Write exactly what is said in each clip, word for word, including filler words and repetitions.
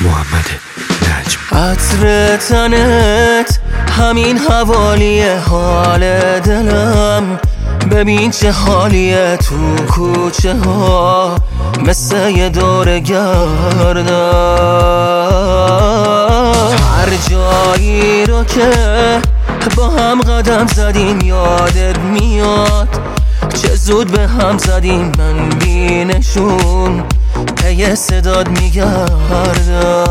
محمد نجم. عطر تنت همین حوالی حال دلم، ببین چه حالیه تو کوچه ها مثل یه دور گردم. هر جایی رو که با هم قدم زدیم یادت میاد، چه زود به هم زدیم من بینشون پی صداد میگردم.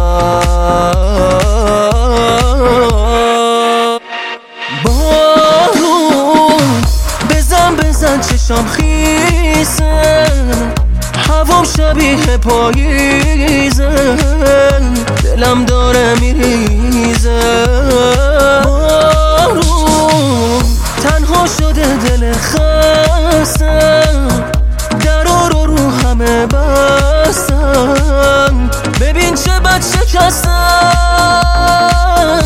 بارون بزن بزن چشام خیسه، هوام شبیه پاییزه، دلم داره میریزه. بارون تنها شده دل خسته، درا رو رو همه بستم، ببین چه بد شکستم.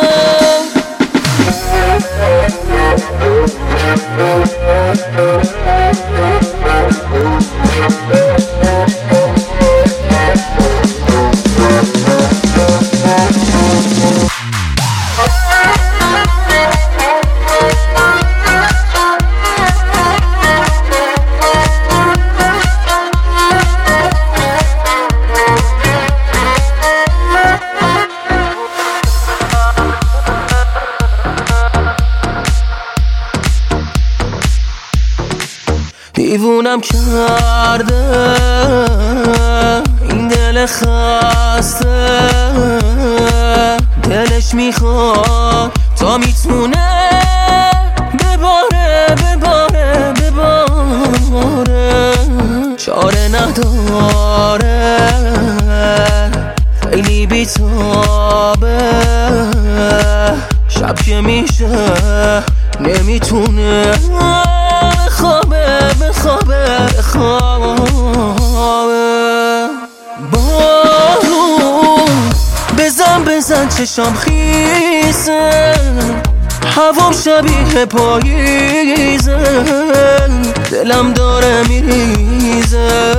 دیوونم کرده این دل خسته، دلش میخواد تا میتونه بباره بباره بباره، چاره نداره خیلی بیتابه، شب که میشه نمیتونه بخوابه بخوابه بخوابه. بارون بزن بزن چشام خیسه، هوام شبیه پاییزه، دلم داره میریزه.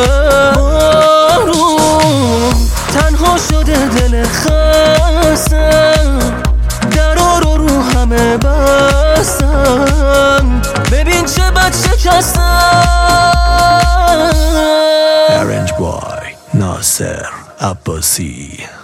بارون تنها شده دل خسته، درا رو رو همه بستم، ببین چه بد شکستم. Arrange by ناصر عباسی.